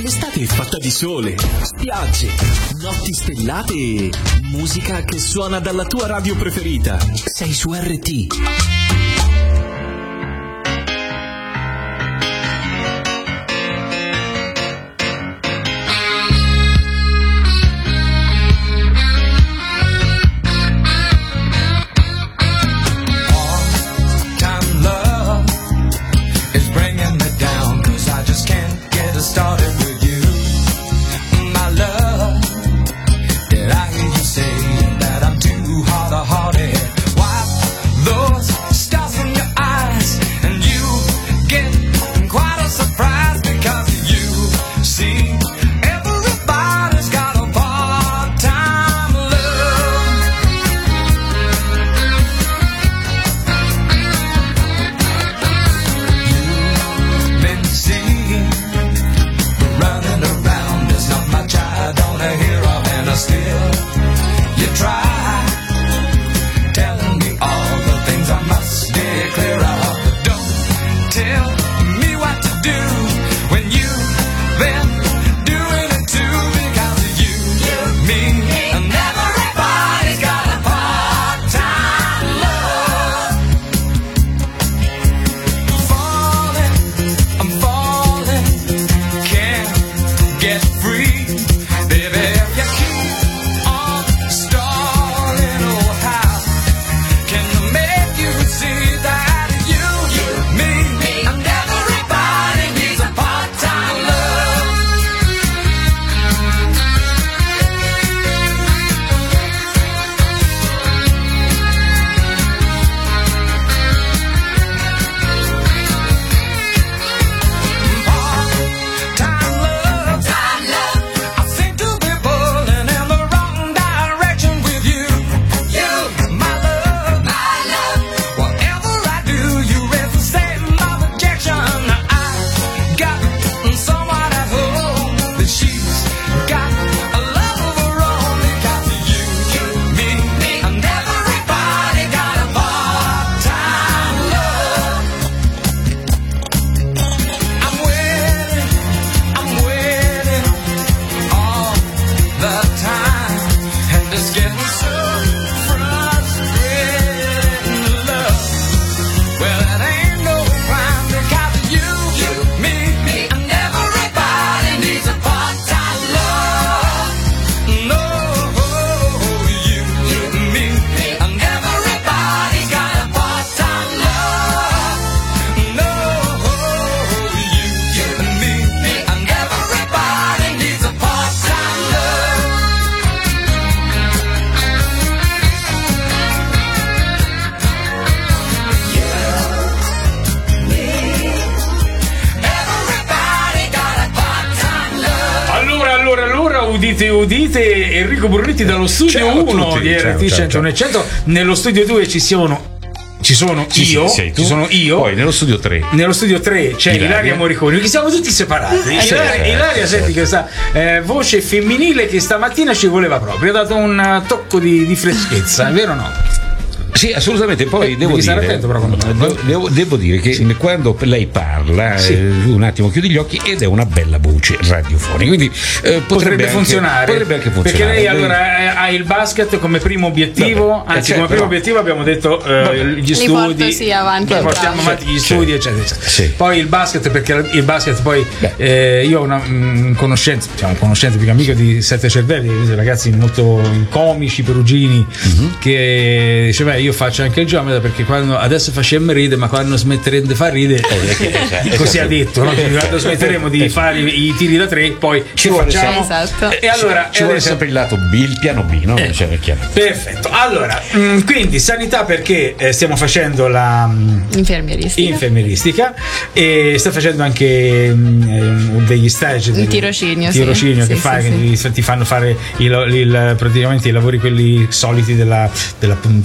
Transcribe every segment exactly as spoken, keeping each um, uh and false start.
L'estate è fatta di sole, spiagge, notti stellate e musica che suona dalla tua radio preferita. Sei su R T. Udite, udite, Enrico Burletti dallo studio uno di R T centouno e cento. Nello studio due ci sono ci sono sì, io, sì, ci sono io. Poi nello studio tre. Nello studio tre c'è Ilaria, Ilaria Morriconi, che siamo tutti separati. Eh, Ilaria, certo, Ilaria senti certo. Questa eh, voce femminile che stamattina ci voleva proprio, ha dato un tocco di, di freschezza, è vero o no? Sì, assolutamente. Poi eh, devo, dire, attento, però, devo, devo dire che sì. quando lei parla, sì. eh, un attimo chiudi gli occhi ed è una bella voce radiofonica. Quindi eh, potrebbe, potrebbe, anche, funzionare, potrebbe anche funzionare. Perché lei allora ha il basket come primo obiettivo, vabbè, anzi certo, come primo no. obiettivo abbiamo detto eh, gli Li studi, porto, sì, avanti portiamo avanti gli studi, sì. eccetera, eccetera. Sì. Poi il basket, perché il basket poi eh, io ho una mh, conoscenza, diciamo un conoscente più amico di Sette Cervelli, ragazzi molto comici, perugini, mm-hmm. che diceva io faccio anche il geometra perché quando adesso facciamo ride, ma quando smetteremo di far ride, eh, così ha detto, no? Quando smetteremo di fare i, i tiri da tre, poi ci facciamo. Esatto. E allora ci vuole sempre il lato B, il piano B, no? Eh, cioè, perfetto. Allora, mh, quindi sanità perché eh, stiamo facendo la mh, infermieristica. infermieristica e sta facendo anche mh, degli stage, un tirocinio, tirocinio sì. che sì, fai, sì, che sì. ti fanno fare il, il, praticamente i lavori quelli soliti della, della, dei, dei,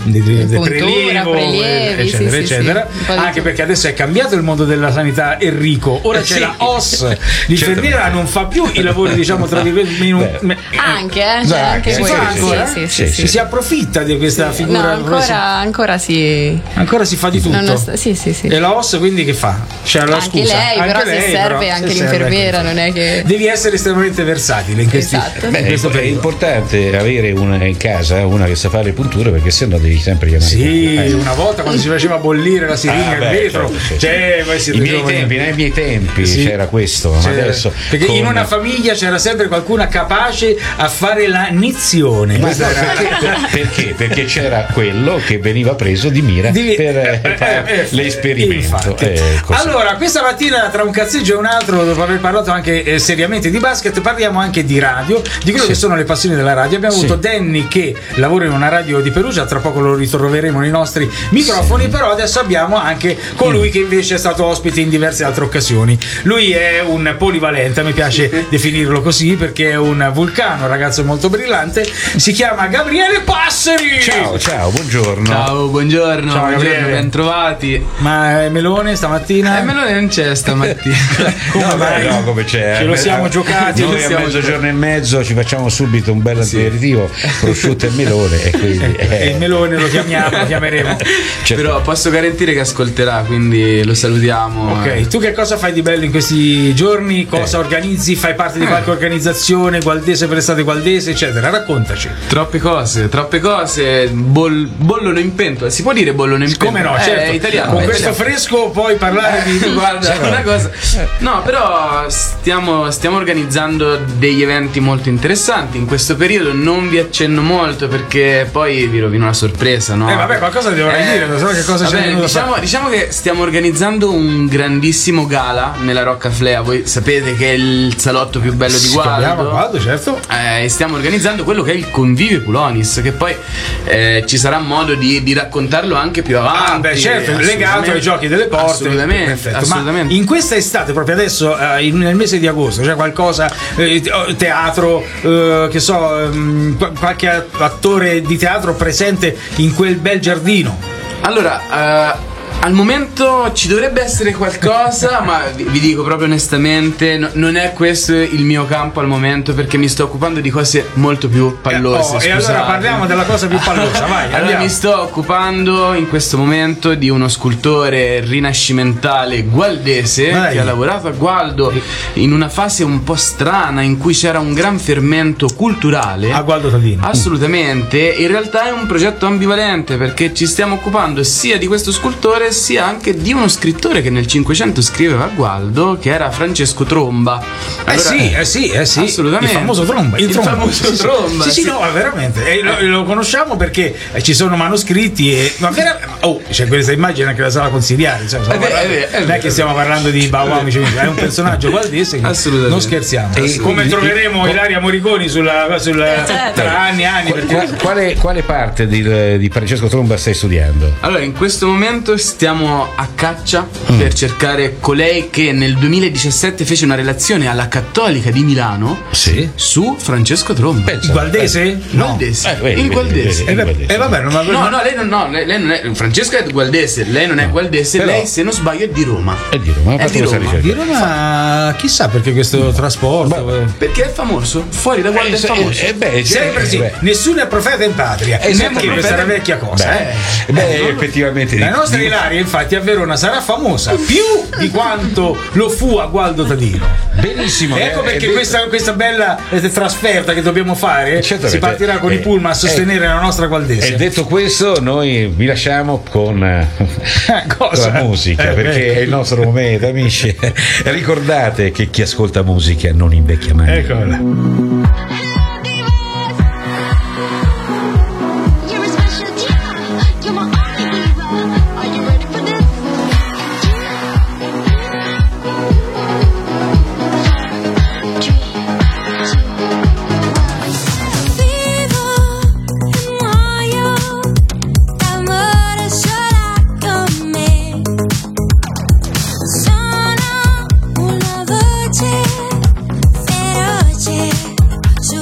puntura, prelievo, prelievi, eccetera, sì, eccetera. Sì, anche perché adesso è cambiato il mondo della sanità, Enrico. Ora eh, c'è sì. la O S, l'infermiera non fa più i lavori, diciamo, tra virgolette. Anche, eh, c'è anche si quello. fa ancora? Sì, sì, Sì, sì, sì. sì. Si approfitta di questa Sì. figura. No, ancora, ancora si ancora si fa di tutto. Sta- sì, sì, sì. E la O S quindi che fa? C'è la anche scusa. lei, anche però lei, se serve però, anche se l'infermiera, serve, non è che devi essere estremamente versatile in questi esatto. Beh, in questo è periodo. importante avere una in casa, una che sa fare le punture, perché sennò devi sempre chiamare. Sì, eh. una volta quando si faceva bollire la siringa Ah, in beh, vetro, certo, certo. cioè, poi si I miei ritrovava- tempi, nei miei tempi Sì. c'era questo, ma C'era- adesso perché con- in una famiglia c'era sempre qualcuno capace a fare la nizione. Ma Questa no, era- perché, perché? Perché c'era quello che veniva preso di mira Di- per eh, eh, fare eh, eh, l'esperimento. infatti. Eh, così. Allora, questa mattina tra un cazzeggio e un altro, dopo aver parlato anche eh, seriamente di basket, parliamo anche di radio, di quello Sì. che sono le passioni della radio. Abbiamo Sì. avuto Danny che lavora in una radio di Perugia, tra poco lo ritroveremo nei nostri microfoni, Sì. però adesso abbiamo anche colui che invece è stato ospite in diverse altre occasioni. Lui è un polivalente, mi piace definirlo così perché è un vulcano, un ragazzo molto brillante, si chiama Gabriele Passeri. Ciao, ciao, buongiorno. Ciao, buongiorno, Ciao, buongiorno, Gabriele. ben trovati. Ma è Melone stamattina? Eh, Melone non c'è stamattina. Come no, mai? beh, no, come c'è? Ce lo Eh, siamo eh, giocati. Noi lo a siamo mezzogiorno e mezzo ci facciamo subito un bel aperitivo, prosciutto e melone. E quindi, E eh, il melone lo chiamiamo, lo chiameremo. certo. Però posso garantire che ascolterà, quindi lo salutiamo. Ok, tu che cosa fai di bello in questi giorni? Cosa Eh. organizzi? Fai parte di qualche organizzazione gualdese per l'estate gualdese, eccetera? Raccontaci. Troppe cose, troppe cose. Bol- bollono in pentola. Si può dire bollono in pentola? Come no, Eh, certo. È italiano. Con è questo italiano. fresco puoi parlare di. Guarda, una cosa. No, però stiamo, stiamo organizzando degli eventi molto interessanti. In questo periodo non vi accenno molto perché poi vi rovino la sorpresa, no? Eh, vabbè, qualcosa dovrai dire, non so che cosa c'è vabbè, venuto da diciamo, fare. diciamo che stiamo organizzando un grandissimo gala nella Roccaflea. Voi sapete che è il salotto più bello di Si chiama Gualdo. Gualdo, certo. Eh, stiamo organizzando quello che è il Convivio Pulonis, che poi eh, ci sarà modo di, di raccontarlo anche più avanti. Ah, beh, certo, legato Assolutamente. ai giochi delle porte. Assolutamente, Perfetto. assolutamente. Ma in questa estate, proprio adesso, eh, in- nel mese di agosto, c'è qualcosa, eh, te- teatro, eh, che so, ehm, qual- qualche attore di teatro presente in quel bel giardino? Allora, eh, al momento ci dovrebbe essere qualcosa, ma vi, vi dico proprio onestamente, no- non è questo il mio campo al momento perché mi sto occupando di cose molto più pallose. Eh, oh, e allora scusate. parliamo della cosa più pallosa, vai, Allora andiamo. mi sto occupando in questo momento di uno scultore rinascimentale gualdese Dai. che ha lavorato a Gualdo in una fase un po' strana in cui c'era un gran fermento culturale. A Gualdo Tadino. Assolutamente, in realtà è un progetto ambivalente perché ci stiamo occupando sia di questo scultore sia anche di uno scrittore che nel Cinquecento scriveva a Gualdo, che era Francesco Tromba. Eh Allora, sì, eh sì, eh sì. assolutamente. Il famoso Tromba. Il Tromba. famoso Sì, sì. Tromba, Sì, sì, sì. no, veramente. E lo, lo conosciamo perché eh, ci sono manoscritti e. Ma vera- oh, c'è questa immagine anche la sala consigliare. Insomma, stiamo È vero, parlando- è vero, è non è vero. che stiamo parlando di Bauer, è un personaggio gualdese che Assolutamente. non scherziamo. E Come quindi- troveremo Ilaria Moriconi sulla, sulla- Certo. tra anni e anni. Qua- Perché qua- quale, quale parte di, di Francesco Tromba stai studiando? Allora, in questo momento stiamo a caccia per cercare colei che nel duemiladiciassette fece una relazione alla Cattolica di Milano Sì. su Francesco Tromba. il gualdese? No. Gualdese. Eh, vedi, il vedi, gualdese. vedi, Eh, vedi. beh, eh, vabbè, non No, no, lei non, no, lei, lei non è. Francesco è gualdese, lei non è gualdese, però- lei se non sbaglio è di Roma. È di Roma, ha È fatto di questa Roma. ricerca. Di Roma, chissà perché questo trasporto. Perché è famoso, fuori da Gualdo è Eh, famoso. eh, beh, Sempre sì, beh, nessuno è profeta in patria. Eh, Neanche sempre questa è una profeta- vecchia cosa. beh, eh. beh, Eh, effettivamente La di- nostra di- Ilaria, infatti, a Verona sarà famosa più di quanto lo fu a Gualdo Tadino. benissimo. Ecco eh, perché eh, questa, questa bella eh, trasferta che dobbiamo fare, Certamente. si partirà con Eh, i pullman a sostenere la nostra E gualdese. detto questo, noi vi lasciamo con, eh, cosa? con la musica, Eh, perché ecco. è il nostro momento, amici. Ricordate che chi ascolta musica non invecchia mai. Eccola. You're a special child. You're my only hero. Are you ready for this? Vivo e muoio d'amore solo con me. Sono una voce feroce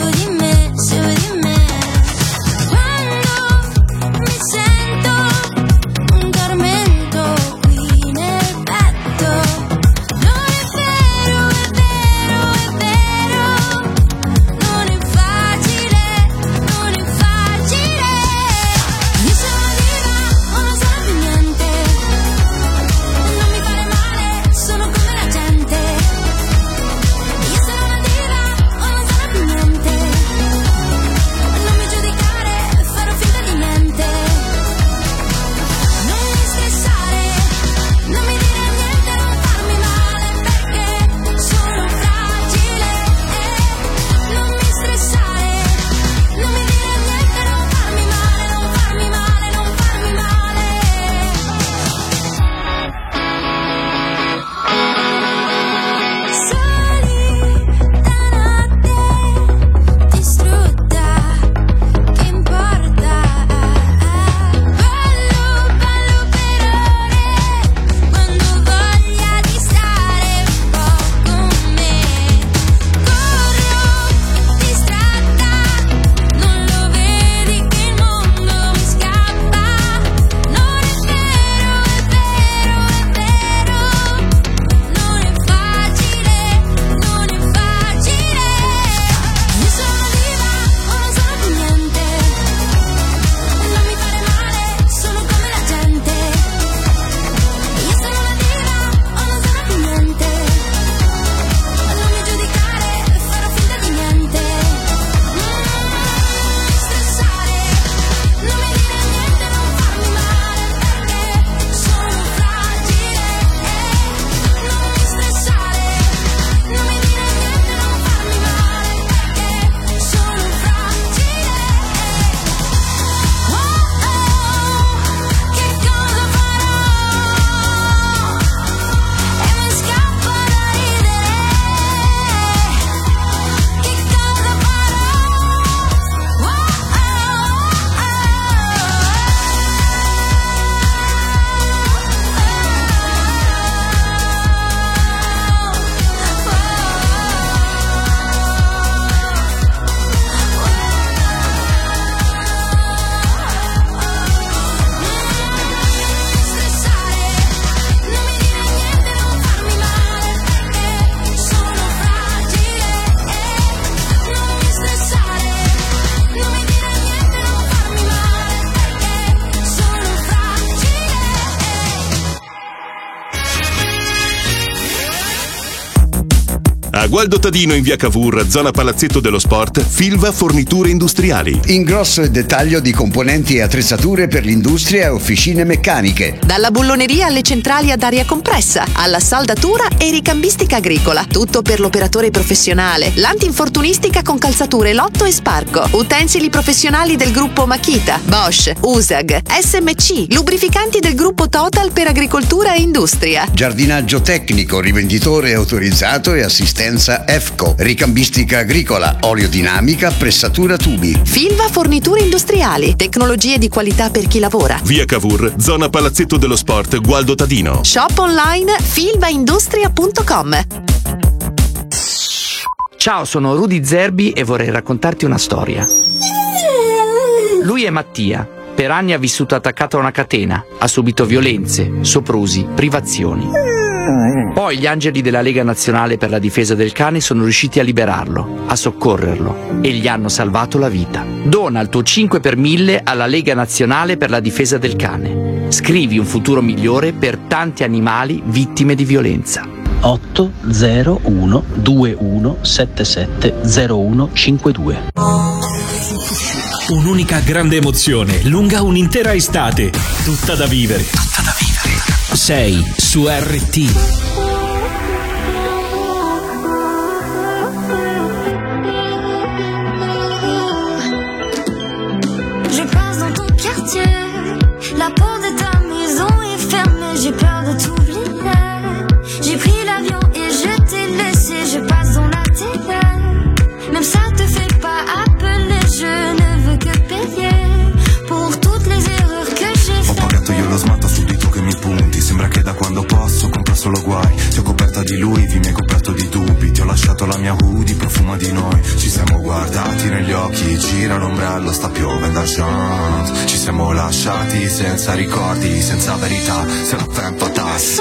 Gualdo Tadino in via Cavour, zona Palazzetto dello Sport, Filva Forniture Industriali. Ingrosso e dettaglio di componenti e attrezzature per l'industria e officine meccaniche. Dalla bulloneria alle centrali ad aria compressa, alla saldatura e ricambistica agricola. Tutto per l'operatore professionale. L'antinfortunistica con calzature Lotto e Sparco. Utensili professionali del gruppo Makita, Bosch, U S A G, S M C. Lubrificanti del gruppo Total per agricoltura e industria. Giardinaggio tecnico, rivenditore autorizzato e assistenza E F C O. Ricambistica agricola, oleodinamica, pressatura tubi. Filva Forniture Industriali. Tecnologie di qualità per chi lavora. Via Cavour, zona Palazzetto dello Sport, Gualdo Tadino. Shop online filvaindustria punto com. Ciao, sono Rudy Zerbi e vorrei raccontarti una storia. Lui è Mattia. Per anni ha vissuto attaccato a una catena, ha subito violenze, soprusi, privazioni. Poi gli angeli della Lega Nazionale per la Difesa del Cane sono riusciti a liberarlo, a soccorrerlo e gli hanno salvato la vita. Dona il tuo cinque per mille alla Lega Nazionale per la Difesa del Cane. Scrivi un futuro migliore per tanti animali vittime di violenza. otto zero uno due uno sette sette zero uno cinque due. Un'unica grande emozione, lunga un'intera estate, tutta da vivere. Tutta da vivere. Sei su R T. Je passe dans ton quartier, la porte de ta maison est fermée, j'ai peur de t'oublier. J'ai pris l'avion et je t'ai laissé, je passe dans la télé. Même ça te fait pas appeler, je ne veux che payer pour toutes les erreurs che j'ai fatte. Ho pagato io lo smalto subito che mi punti, sembra che da quando posso compro solo guai. Ti ho coperta di lui, vi mi hai coperto di dubbi, ti ho lasciato la mia hoodie, profuma di noi. Ci siamo guardati negli occhi, gira l'ombrello, sta piovendo al chant. Ci siamo lasciati senza ricordi, senza verità, se la femme patasse.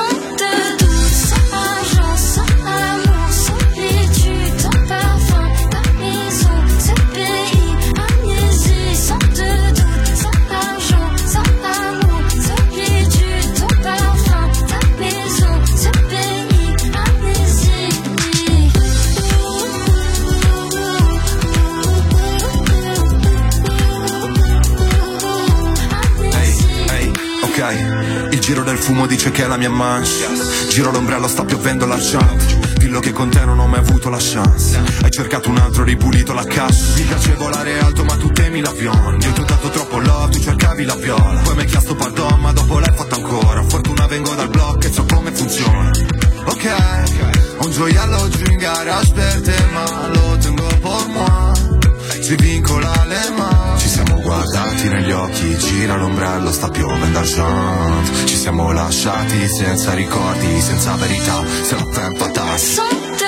Il giro del fumo dice che è la mia manche. Giro l'ombrello, sta piovendo la chant. Dillo che con te non ho mai avuto la chance. Hai cercato un altro, ripulito la cassa. Mi piace volare alto ma tu temi l'avion. Io ti ho dato troppo love, tu cercavi la viola. Poi mi hai chiesto pardon ma dopo l'hai fatto ancora. Fortuna vengo dal blocco e so come funziona. Ok, un gioiello giù in garage per te ma lo tengo por moi. Si vincola le mani. Ci siamo guardati negli occhi, gira l'ombrello, sta piovendo al chant. Ci siamo lasciati senza ricordi, senza verità, se la femme patasse.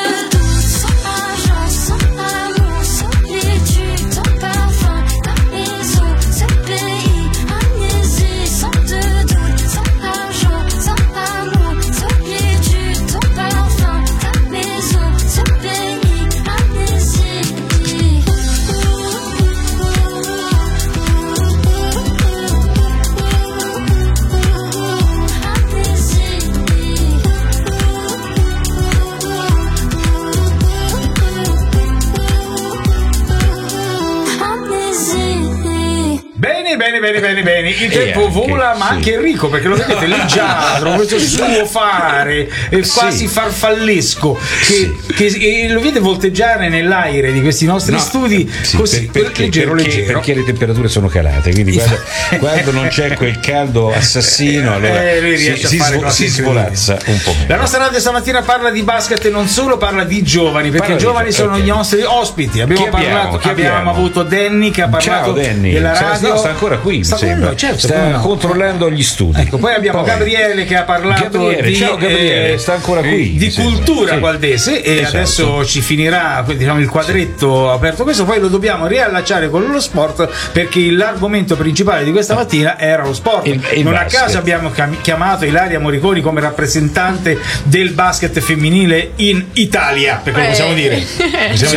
Bene, bene, bene, bene. Il tempo anche, vola, ma sì. anche Enrico, perché lo vedete leggiadro, questo suo fare è quasi Sì. farfallesco, che, Sì. che e lo vede volteggiare nell'aire di questi nostri No, studi, sì, così per- perché, leggero, perché, leggero. perché le temperature sono calate, quindi quando, quando non c'è quel caldo assassino, allora Eh, lui si, riesce a si, fare svo- cose si incredibili. svolazza un po' meno. La nostra radio stamattina parla di basket e non solo, parla di giovani, perché Parla i di giovani gio- sono ok. i nostri ospiti. Abbiamo Chi abbiamo? parlato, Chi abbiamo, abbiamo? avuto Danny che ha parlato Ciao Danny, della Sta- radio. no, sta ancora qui, mi Sta con sembra. noi, certo, sta come no. controllando gli studi. Ecco, poi abbiamo Poi- Gabriele che ha parlato Gabriele, di, ciao Gabriele, eh, sta ancora qui, di mi sembra. cultura Sì. valdese e Esatto. adesso ci finirà, diciamo, il quadretto aperto questo, poi lo dobbiamo riallacciare con lo sport perché l'argomento principale di questa mattina era lo sport. Il- il non basket. a caso abbiamo chiam- chiamato Ilaria Moriconi come rappresentante del basket femminile in Italia, perché lo possiamo dire. Possiamo dire.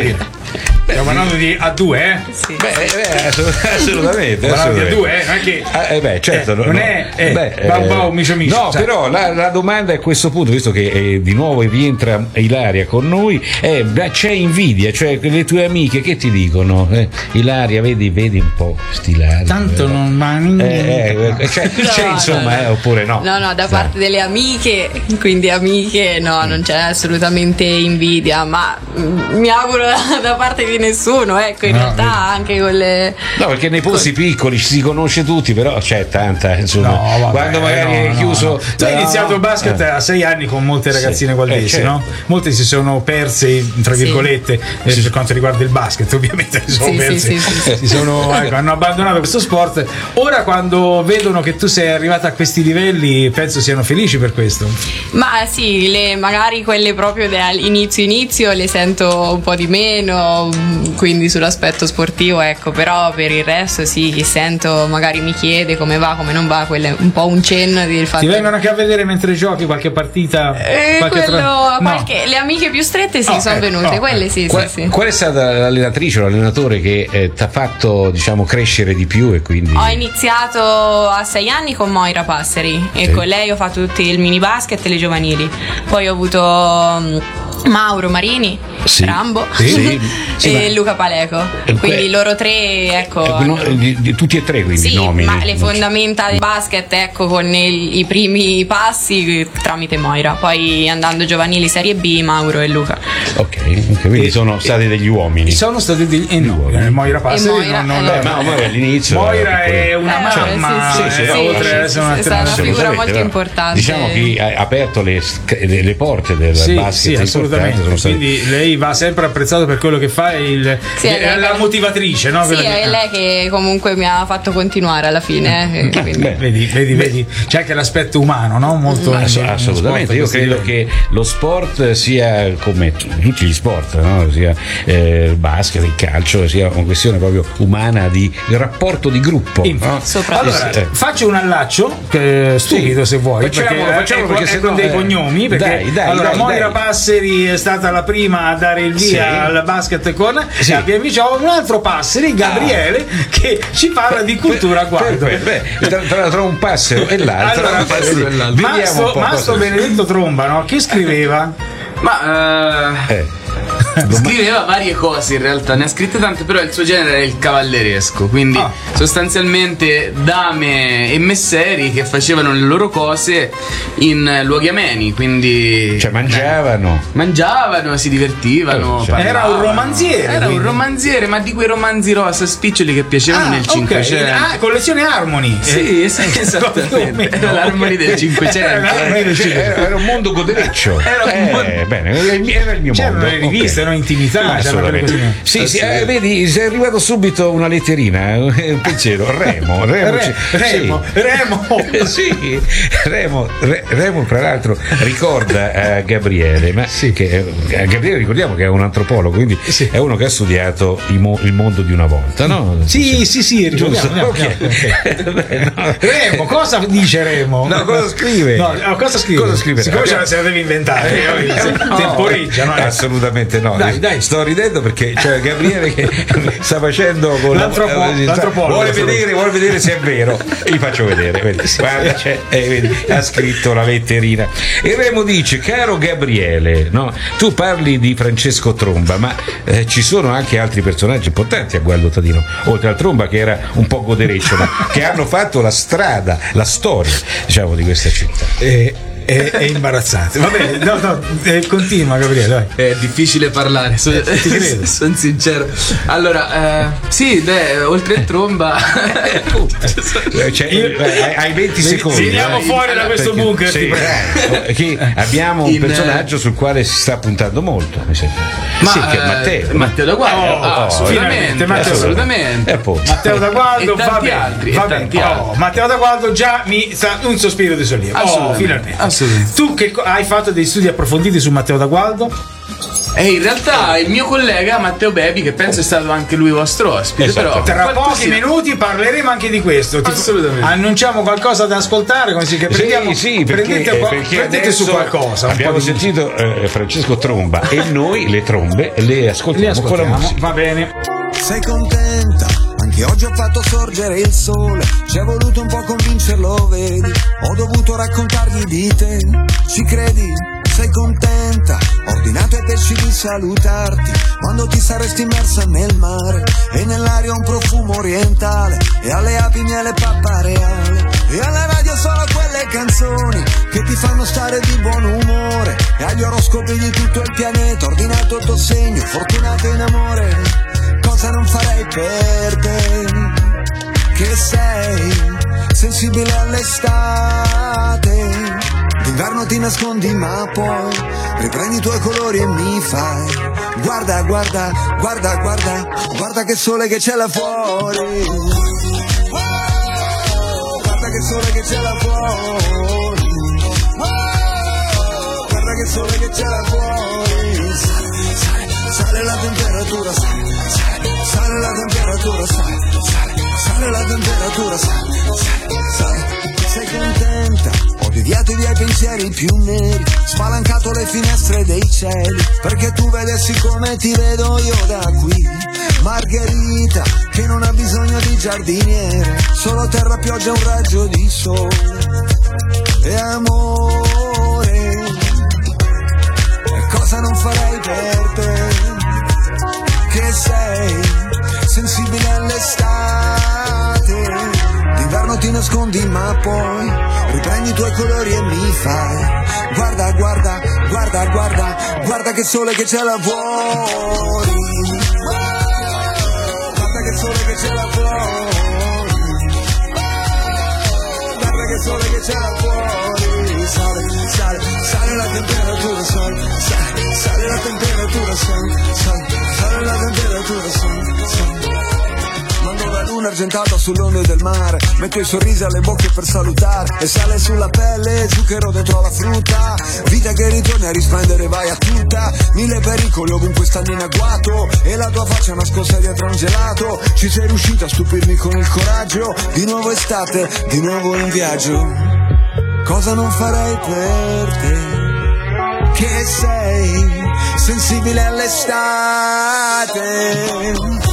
Stiamo parlando di A due, eh? Sì. Beh, beh, assolutamente. Stiamo parlando di A assolutamente. due, eh? Non è che. Ah, eh beh, certo, eh, no, non no. è eh, Beh, bau bau, micio micio. No, cioè. però la, la domanda è a questo punto, visto che eh, di nuovo rientra Ilaria con noi, è, c'è invidia, cioè le tue amiche che ti dicono? Eh, Ilaria, vedi, vedi un po' stilaria. Tanto non mani. Eh, eh, cioè, No, c'è no, insomma, no. Eh, oppure no? No, no, da parte delle amiche, quindi amiche, no, non c'è assolutamente invidia, ma mm, mi auguro da, da parte di nessuno, ecco, in No, realtà vedi. anche con le. No, perché nei posti piccoli ci si conosce tutti, però c'è tanta, insomma, No, vabbè, quando magari no, è no, chiuso. no. Tu hai no, iniziato il basket eh. a sei anni con molte ragazzine Sì, gualdesi, eh, certo. no? Molte si sono perse, tra Sì. virgolette, eh, per quanto riguarda il basket, ovviamente si sono Sì, sì, perse, sì, sì, sì. si sono, ecco, hanno abbandonato questo sport. Ora, quando vedono che tu sei arrivata a questi livelli, penso siano felici per questo. Ma sì, le, magari quelle proprio dall'inizio inizio le sento un po' di meno, mm, quindi sull'aspetto sportivo, ecco, però per il resto sì, chi sento magari mi chiede come va, come non va, quello è un po' un cenno del fatto. Ti vengono anche a vedere mentre giochi qualche partita? Eh, qualche quello, tra- no. qualche, le amiche più strette sì, Oh, sono ecco, venute, oh, quelle sì, Qual, sì, sì. qual è stata l'allenatrice o l'allenatore che eh, ti ha fatto, diciamo, crescere di più e quindi. Ho iniziato a sei anni con Moira Passeri e Sì. con lei ho fatto tutti il mini basket e le giovanili. Poi ho avuto mm, Mauro Marini, Sì. Rambo Sì. Sì. Sì, e ma- Luca Paleco. Eh, Quindi que- loro tre, ecco. Eh, no, di- di- tutti e tre quindi Sì, nomi. ma le Non c'è- fondamenta del basket, ecco, con il- i primi passi eh, tramite Moira. Poi andando giovanili Serie B, Mauro e Luca. Ok, ok, quindi E- sono stati degli uomini. Sono stati degli eh, no, eh, Moira Passeri E Moira, non, non eh, Beh, ma Moira all'inizio. Moira era è una Eh, mamma, sì, sì, eh, sì, oltre sì, ad essere una sì, è stata una tennis. figura Assolutamente, molto però, importante. Diciamo che ha aperto le, sc- le, le porte del Sì, basket. sì, importante, assolutamente. sono stati- Quindi lei va sempre apprezzato per quello che fa, e il, Sì, è è lei la che- motivatrice, no? Sì, Quella che- è lei che comunque mi ha fatto continuare alla fine. eh, quindi- Beh, Vedi, vedi, vedi, c'è anche l'aspetto umano, no? Molto Ass- in- in assolutamente, sport io a questi credo livelli. che lo sport sia come t- tutti gli sport, no? Sia eh, il basket, il calcio, sia una questione proprio umana di, di rapporto di gruppo. Infatti. no? Soprattutto. Allora, Eh, faccio un allaccio che è stupido, Sì. se vuoi, Facciamolo, perché, facciamolo, ecco, perché se ecco no, dei eh, cognomi, perché dai, dai, allora dai, Moira dai. Passeri è stata la prima a dare il via Sì. al basket con Sì. A P M C. Ho un altro Passeri, Gabriele, che ci parla di cultura a guardo. Beh, beh, tra, tra, tra un passero e l'altro, Allora, un passero e l'altro. ma Vediamo un sto, po' ma cosa- sto Benedetto Tromba, no? Che scriveva? Ma eh, Eh. scriveva varie cose in realtà, ne ha scritte tante, però il suo genere è il cavalleresco, quindi Ah. sostanzialmente dame e messeri che facevano le loro cose in luoghi ameni, quindi Cioè mangiavano. mangiavano, si divertivano, Eh, cioè. Era parlavano. un romanziere, Era un quindi. romanziere, ma di quei romanzi rosa spiccioli che piacevano nel ok. Cinquecento. Ah, collezione Harmony. Sì, es- esattamente. Era l'Harmony del Cinquecento. Era l'Harmony del Cioè, Cinquecento. era, era un mondo godereccio. Era un Eh, mondo- bene, era il mio, era il mio C'erano mondo. le riviste, Ok. no? Intimità, c'erano quelle Assolutamente. così. Sì, sì, eh, vedi, sei arrivato subito una letterina, eh, un pensiero. Remo, Remo, Re- ci- Remo, sì. Remo. Sì, Remo, Re- Remo, tra l'altro, ricorda a Gabriele, ma che eh, Gabriele ricordiamo che è un antropologo, quindi Sì. è uno che ha studiato i mo- il mondo di una volta, no? Sì, sì, sì, Giusto, ricordiamo, ok. andiamo, Beh, no. Remo, cosa dice Remo? No, cosa scrive? No, no, cosa scrive? Cosa scrive? Siccome Abbiamo- se la devi inventare, eh, se- No, temporeggia, no? assolutamente no. Dai, dai. Sto ridendo perché c'è Gabriele che sta facendo con la- L'antropo- eh, l'antropologo. vuole vedere, vuole vedere se è vero. E gli faccio vedere. Vedi. Guarda, c'è, eh, vedi, ha scritto la letterina. E Remo dice: caro Gabriele, no, tu parli di Francesco Tromba, ma eh, ci sono anche altri personaggi importanti a Gualdo Tadino, oltre al Tromba che era un po' godereccio, ma che hanno fatto la strada, la storia, diciamo, di questa città. È, è, è imbarazzante. Va bene, no, no, eh, continua, Gabriele. Dai. È difficile parlare, so- ti credo. sono sincero. Allora, eh, sì, beh, oltre il Tromba. Eh, cioè, eh, hai- hai venti secondi. Veniamo eh. fuori da questo Perché- bunker, sì, ti prego. eh, che abbiamo un In, personaggio sul quale si sta puntando molto, mi sembra. Ma, sì, che è eh, Matteo. Matteo da Guardo, Oh, ah, oh, assolutamente, finalmente, Matteo. assolutamente. E poi. Matteo da Gualdo, E tanti va bene, altri, va e bene. tanti Oh, altri. Matteo da Gualdo già mi sta un sospiro di sollievo. Oh, Assolutamente, finalmente. assolutamente. Assolutamente. Tu che hai fatto dei studi approfonditi su Matteo D'Agualdo? E in realtà il mio collega Matteo Bebi, che penso è stato anche lui vostro ospite, esatto. però tra pochi minuti parleremo anche di questo. Assolutamente. Annunciamo qualcosa da ascoltare, così che prendiamo, sì, sì, perché, prendete, qua, perché prendete su qualcosa. Abbiamo sentito eh, Francesco Tromba e noi le trombe le ascoltiamo, le ascoltiamo con la musica. Va bene. Sei contenta? Anche oggi ho fatto sorgere il sole, ci è voluto un po' convincerlo, vedi? Ho dovuto raccontargli di te, ci credi? Sei contenta? Ho ordinato ai pesci di salutarti quando ti saresti immersa nel mare e nell'aria un profumo orientale e alle api miele pappareale e alla radio solo quelle canzoni che ti fanno stare di buon umore e agli oroscopi di tutto il pianeta ordinato il tuo segno, fortunato in amore. Cosa non farei per te, che sei sensibile all'estate, d'inverno ti nascondi ma poi riprendi i tuoi colori e mi fai guarda, guarda, guarda, guarda, guarda che sole che c'è là fuori, oh, guarda che sole che c'è là fuori, oh, guarda che sole che c'è là fuori, sale, sale, sale la temperatura, sale, sale, sale la temperatura, sale, sale, sale la temperatura, sale, sale, sale, sei contenta? Ho deviato i miei pensieri più neri, spalancato le finestre dei cieli, perché tu vedessi come ti vedo io da qui. Margherita, che non ha bisogno di giardiniere, solo terra, pioggia e un raggio di sole. E amore, e cosa non farei per te, che sei sensibile all'estate, d'inverno ti nascondi ma poi riprendi i tuoi colori e mi fai guarda, guarda, guarda, guarda, guarda che sole che c'è là fuori, guarda che sole che c'è là fuori, guarda che sole che c'è là fuori, sale, sale, sale la temperatura, sale, sale, sale la temperatura, sale, sale, sale la temperatura, sale, sale. Mando la luna argentata sull'onde del mare, metto i sorrisi alle bocche per salutare e sale sulla pelle, zucchero dentro la frutta, vita che ritorni a risplendere, vai a tutta, mille pericoli ovunque stanno in agguato e la tua faccia nascosta dietro un gelato, ci sei riuscita a stupirmi con il coraggio, di nuovo estate, di nuovo in viaggio, cosa non farei per te, che sei sensibile all'estate,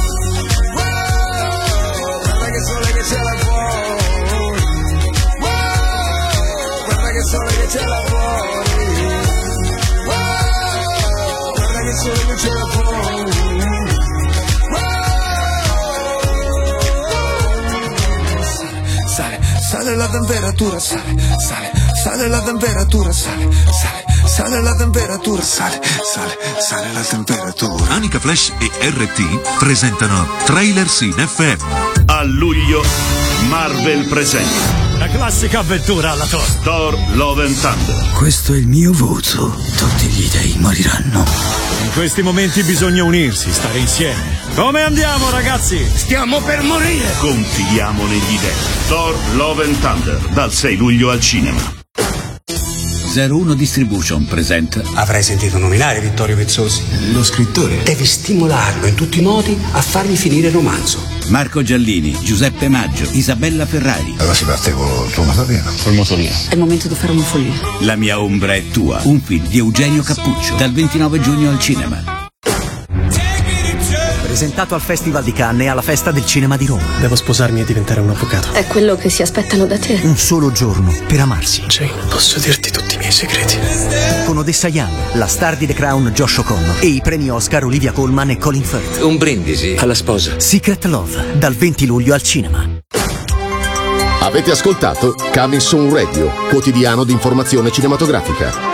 c'è là fuori, guarda che sole che c'è là fuori, guarda che sole che c'è là fuori, sale, sale la temperatura, sale, sale, sale la temperatura, sale, sale, sale la temperatura, sale, sale, sale la temperatura. Anica Flash e R T presentano Trailers in F M. A luglio Marvel presenta la classica avventura alla Thor. Thor Love and Thunder. Questo è il mio voto. Tutti gli dei moriranno. In questi momenti bisogna unirsi, stare insieme. Come andiamo, ragazzi? Stiamo per morire. Confidiamo negli dei. Thor Love and Thunder dal sei luglio al cinema. zero uno Distribution presenta. Avrai sentito nominare Vittorio Vezzosi. Lo scrittore. Devi stimolarlo in tutti i modi a fargli finire il romanzo. Marco Giallini, Giuseppe Maggio, Isabella Ferrari. Allora si parte con il tuo motorino. Col motorino. È il momento di fare una follia. La mia ombra è tua. Un film di Eugenio Cappuccio. Dal ventinove giugno al cinema. Presentato al Festival di Cannes e alla Festa del Cinema di Roma. Devo sposarmi e diventare un avvocato. È quello che si aspettano da te. Un solo giorno per amarsi. Jane, posso dirti tutti i miei segreti. Con Odessa Young, la star di The Crown Josh O'Connor e i premi Oscar Olivia Colman e Colin Firth. Un brindisi alla sposa. Secret Love, dal venti luglio al cinema. Avete ascoltato Coming Soon Radio, quotidiano di informazione cinematografica.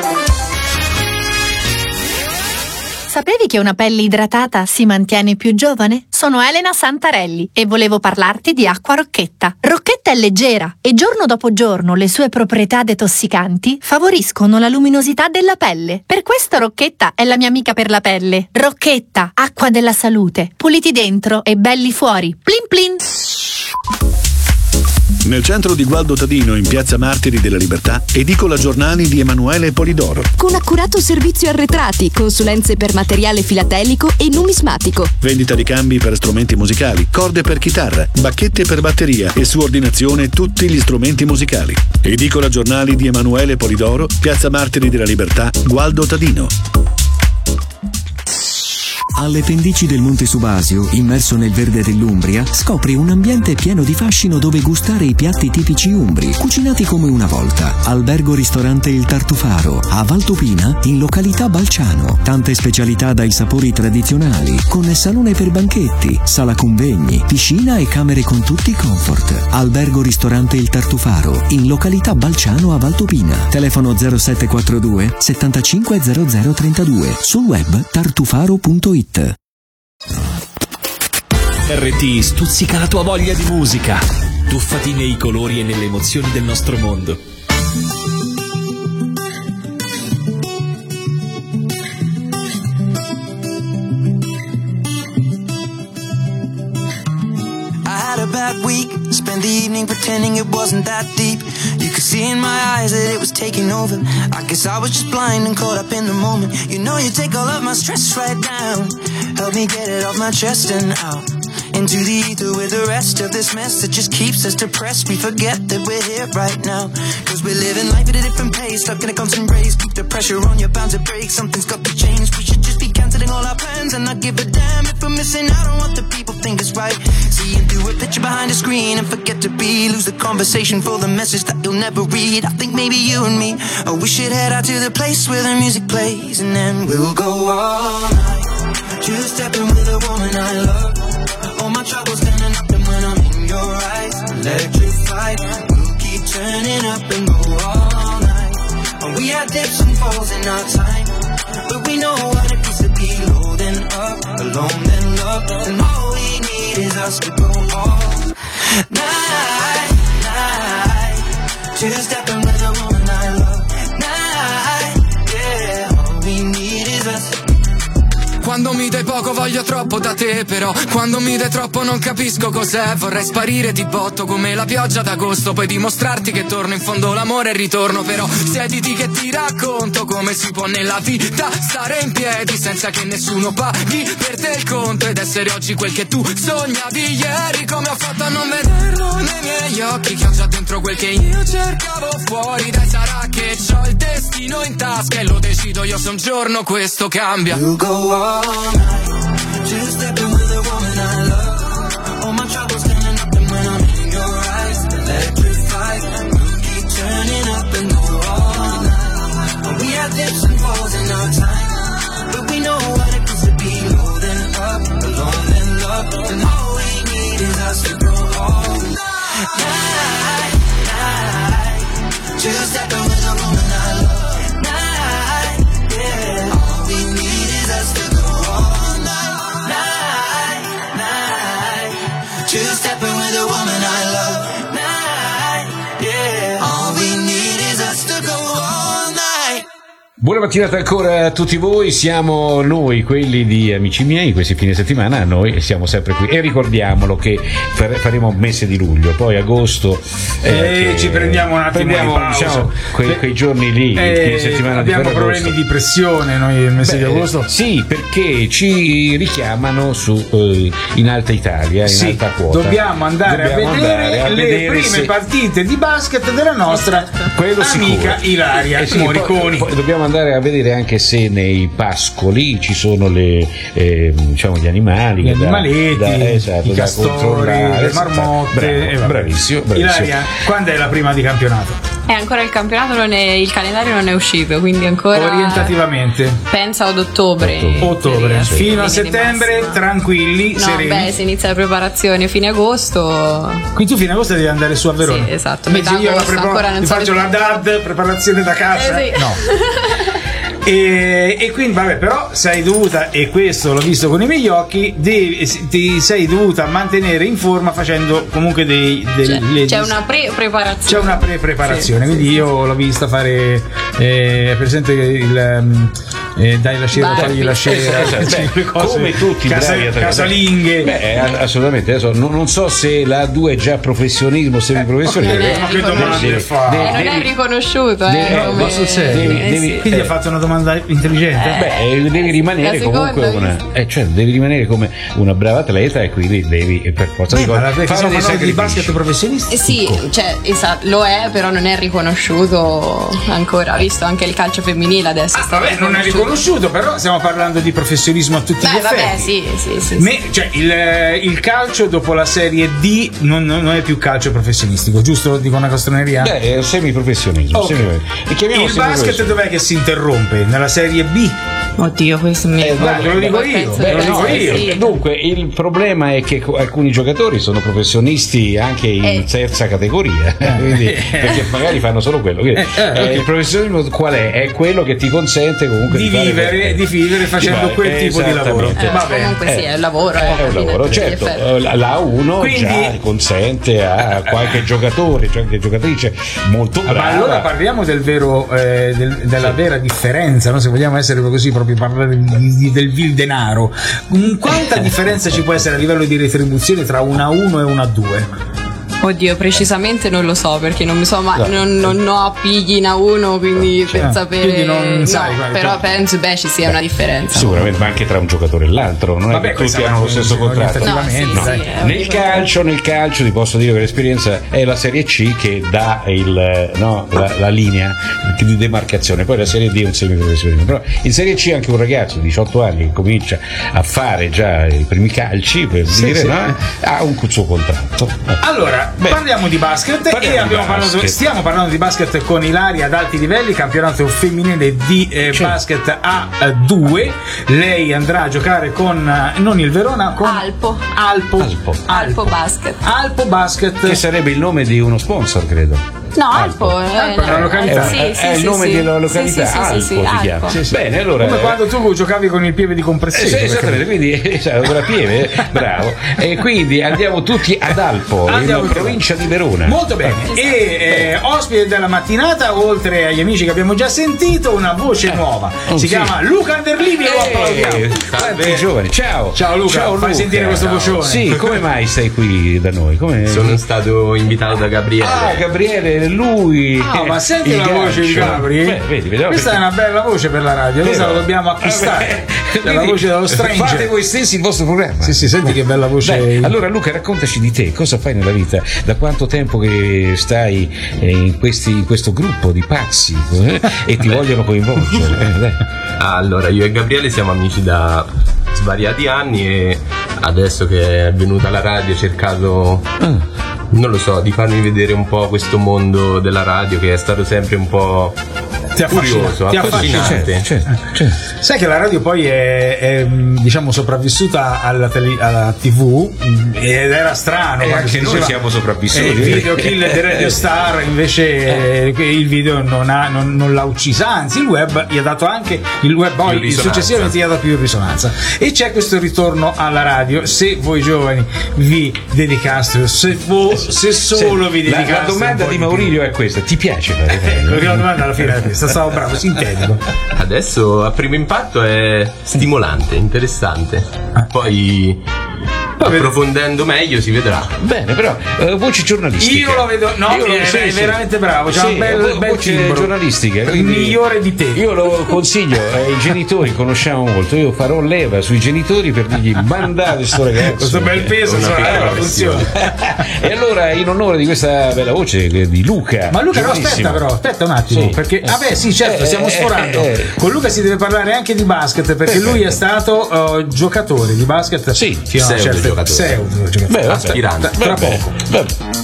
Sapevi che una pelle idratata si mantiene più giovane? Sono Elena Santarelli e volevo parlarti di Acqua Rocchetta. Rocchetta è leggera e giorno dopo giorno le sue proprietà detossicanti favoriscono la luminosità della pelle. Per questo Rocchetta è la mia amica per la pelle. Rocchetta, acqua della salute. Puliti dentro e belli fuori. Plin plin! Nel centro di Gualdo Tadino, in piazza Martiri della Libertà, edicola giornali di Emanuele Polidoro. Con accurato servizio arretrati, consulenze per materiale filatelico e numismatico. Vendita di cambi per strumenti musicali, corde per chitarra, bacchette per batteria e su ordinazione tutti gli strumenti musicali. Edicola giornali di Emanuele Polidoro, piazza Martiri della Libertà, Gualdo Tadino. Alle pendici del Monte Subasio, immerso nel verde dell'Umbria, scopri un ambiente pieno di fascino dove gustare i piatti tipici umbri, cucinati come una volta. Albergo-ristorante Il Tartufaro, a Valtopina, in località Balciano. Tante specialità dai sapori tradizionali, con salone per banchetti, sala convegni, piscina e camere con tutti i comfort. Albergo-ristorante Il Tartufaro, in località Balciano a Valtopina. Telefono zero sette quattro due settantacinque zero zero trentadue. Sul web tartufaro punto it. R T stuzzica la tua voglia di musica. Tuffati nei colori e nelle emozioni del nostro mondo. A bad week, spent the evening pretending it wasn't that deep. You could see in my eyes that it was taking over. I guess I was just blind and caught up in the moment. You know you take all of my stress right down. Help me get it off my chest and out into the ether with the rest of this mess that just keeps us depressed. We forget that we're here right now, cause we're living life at a different pace, stuck in a constant race. Keep the pressure on, you're bound to break. Something's got to change. We should just be cancelling all our plans and not give a damn if we're missing out on what the people think is right. Seeing through a picture behind a screen and forget to be. Lose the conversation for the message that you'll never read. I think maybe you and me, oh, we should head out to the place where the music plays, and then we'll go all night, just stepping with a woman I love. All my troubles standing up, and when I'm in your eyes, electrified. We'll keep turning up and go all night. And we had dips and falls in our time, but we know what it means to be low then up, alone then love. And all we need is us to go all night, night, just stepping with a woman I love. Night, yeah, all we need is us. Quando mi dai poco voglio troppo da te, però quando mi dai troppo non capisco cos'è. Vorrei sparire di botto come la pioggia d'agosto, poi dimostrarti che torno in fondo l'amore e ritorno. Però siediti che ti racconto come si può nella vita stare in piedi senza che nessuno paghi per te il conto, ed essere oggi quel che tu sognavi ieri. Come ho fatto a non vederlo nei miei occhi, che ho già dentro quel che io cercavo fuori. Dai, sarà che c'ho il destino in tasca e lo decido io se un giorno questo cambia. You go all night, just stepping with a woman I love. All my troubles standing up, and when I'm in your eyes, electrified. We'll keep turning up and go all night. And we had dips and falls in our time, but we know what it means to be low then up, alone then love. And all we need is us to go all night, night, just stepping with a woman I love. Night, yeah, all we need is us to go all night, night, night, just stepping with a woman I love. Night, yeah, all we need is us to go all night. Buona mattinata ancora a tutti voi, siamo noi quelli di Amici miei, questi fine settimana noi siamo sempre qui e ricordiamolo che faremo mese di luglio, poi agosto eh, e ci prendiamo un attimo prendiamo, di pausa, diciamo, quei, quei giorni lì, eh, fine settimana abbiamo di problemi di pressione noi il mese Beh, di agosto. Sì, perché ci richiamano su eh, in Alta Italia, in sì, alta quota. Dobbiamo andare, dobbiamo a, vedere andare a le vedere prime se... partite di basket della nostra Quello amica sicuro. Ilaria eh sì, Moriconi. Poi, poi dobbiamo andare a vedere anche se nei pascoli ci sono le eh, diciamo gli animali, gli animaletti, da, da, esatto, i castori, le marmotte. Bravo, eh, bravissimo, bravissimo. Ilaria, quando è la prima di campionato? E ancora il campionato non è, il calendario non è uscito, quindi ancora orientativamente pensa ad ottobre. Ottobre, sì, fino a settembre tranquilli, no, sereni. Beh, si inizia la preparazione fine agosto. Quindi tu fine agosto devi andare su a Verona. Sì, esatto. Invece io la preparo, ancora non ti so faccio le... la D A D, preparazione da casa. Eh, sì. No. E, e quindi vabbè, però sei dovuta, e questo l'ho visto con i miei occhi, devi, ti sei dovuta mantenere in forma facendo comunque dei, dei c'è, le, c'è una pre-preparazione c'è una pre-preparazione, sì, quindi sì, io l'ho vista fare eh, presente il eh, dai la scena, togli la scena, eh, cioè, beh, come tutti casa, bravi casalinghe. Beh, assolutamente. Adesso non, non so se la due è già professionismo o semiprofessionismo. Eh, ma che domande fa? Eh, non è riconosciuto, devi, eh, no, come... devi, eh, devi, sì. quindi eh. ha fatto una domanda intelligente. Eh. Beh, devi rimanere comunque una, eh, cioè, devi rimanere come una brava atleta e quindi devi per forza di cose fare dei sacrifici. Di basket professionisti. Eh sì, cioè, esatto, lo è, però non è riconosciuto ancora, visto anche il calcio femminile adesso. Ah, vabbè, non è riconosciuto, però stiamo parlando di professionismo a tutti Beh, gli effetti. Vabbè, sì, sì, sì, Me, cioè, il, il calcio dopo la serie D non, non è più calcio professionistico, giusto? Dico una castroneria? Beh, è semiprofessionismo. Okay. Semi- il basket dov'è che si interrompe? Nella serie B? Oddio, questo mi eh, dai, lo dico io, Beh, lo dico no, io. Sì. Dunque, il problema è che alcuni giocatori sono professionisti anche in eh. terza categoria, quindi, perché magari fanno solo quello. Quindi, eh, eh, okay. Il professionismo qual è? È quello che ti consente comunque di, di vivere, fare, di vivere facendo di quel eh, tipo di lavoro. Eh, Vabbè. Comunque eh. sì, è un lavoro. È un lavoro, certo. La uno quindi, già consente a qualche giocatore, cioè anche giocatrice molto brava. Ma allora parliamo del vero, eh, del, della sì. vera differenza, no? Se vogliamo essere così, proprio parlare di del vil denaro, quanta differenza ci può essere a livello di retribuzione tra una A uno e una A due? Oddio, precisamente non lo so, perché non mi so, ma no. non, non ho appigli in A uno, quindi cioè, per sapere. Quindi non no, sai, vai, però cioè. penso beh ci sia beh, una differenza. Sicuramente, ma anche tra un giocatore e l'altro, non Vabbè, è che tutti hanno lo stesso contratto. No, sì, no. sì, nel calcio, nel calcio ti posso dire che l'esperienza è la Serie C che dà il, no, la, la linea di demarcazione, poi la Serie D è un semiprofessionismo. Però in Serie C anche un ragazzo di diciotto anni che comincia a fare già i primi calci, per sì, dire, sì. No, ha un suo contratto. Allora, beh, parliamo di basket e abbiamo basket. Parlato, stiamo parlando di basket con Ilaria ad alti livelli, campionato femminile di eh, certo. basket A due. Lei andrà a giocare con eh, non il Verona, con Alpo. Alpo. Alpo. Alpo. Alpo Basket. Alpo Basket. Che sarebbe il nome di uno sponsor, credo. No, Alpo, Alpo, Alpo è una località. Sì, è, sì, è il sì, nome sì. della località. Sì, sì, Alpo sì, si sì, chiama. Alpo. Sì, sì. Bene, allora. Come quando tu giocavi con il pieve di compressione. Eh, sì, esattamente, quindi esatto, la pieve, bravo. E quindi andiamo tutti ad Alpo, andiamo in provincia di Verona. Molto bene. Esatto. E eh, ospite della mattinata, oltre agli amici che abbiamo già sentito, una voce eh. nuova. Oh, si sì. chiama Luca Anderlini, lo applaudiamo. Quanti giovani. Ciao. Ciao Luca, Ciao, fai Luca. sentire questo vocione. Sì, come mai stai qui da noi? Come... Sono stato invitato da Gabriele. Ah, Gabriele, lui. Ah, ma senti la voce di Gabri? Beh, vedi, questa perché... è una bella voce per la radio, questa Però... la dobbiamo acquistare. Vabbè, la voce dello Stranger. Fate voi stessi il vostro programma. Sì, sì, senti che bella voce. Beh, allora Luca, raccontaci di te, cosa fai nella vita? Da quanto tempo che stai in, questi, in questo gruppo di pazzi eh? e ti vogliono coinvolgere? Eh, dai. Allora, io e Gabriele siamo amici da svariati anni e adesso che è venuta la radio ho cercato ah. non lo so, di farmi vedere un po' questo mondo della radio che è stato sempre un po' ti curioso, ti affascinante. Certo, certo. Sai che la radio poi è, è diciamo sopravvissuta alla, tele, alla tivù ed era strano. E anche noi diceva, siamo sopravvissuti. Il video killer di Radio Star invece eh. il video non, ha, non, non l'ha uccisa, anzi il web gli ha dato anche il web poi successivamente gli ha dato più risonanza. E c'è questo ritorno alla radio. Se voi giovani vi dedicaste, se, vo, se solo vi dedicaste. La, la domanda di Maurilio è questa: ti piace fare radio? Ecco, la domanda alla fine è questa. Stavo bravo, sintetico. Adesso a primo impatto è stimolante, interessante. Poi approfondendo meglio si vedrà. Bene, però uh, voci giornalistiche. Io lo vedo, no, io, è, sì, è sì. veramente bravo. C'è sì, un bel, bel voci giornalistiche. Il migliore di te. Io lo consiglio ai genitori, conosciamo molto. Io farò leva sui genitori per dirgli mandate sto ragazzo. Questo bel peso, sarà funziona. E allora, in onore di questa bella voce di Luca. Ma Luca, no, aspetta, però, aspetta un attimo. Sì. Perché, vabbè, ah sì, certo, eh, stiamo sforando. Eh, eh. Con Luca si deve parlare anche di basket, perché lui è stato uh, giocatore di basket. Sì, fino a una certa pseudo giocatore. Beh, aspirante. Tra, tra poco. Beh.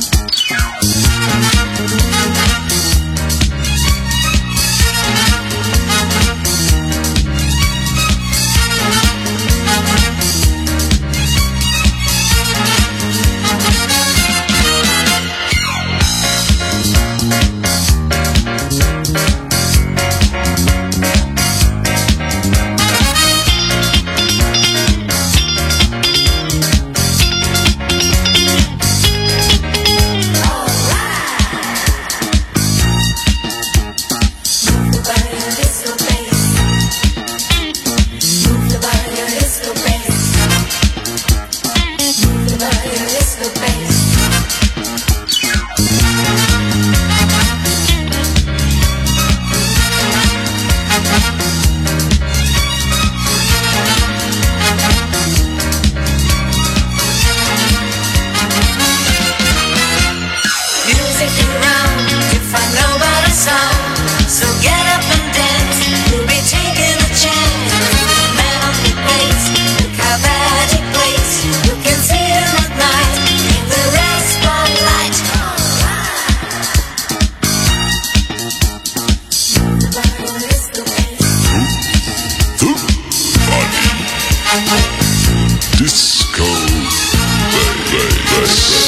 disco bass.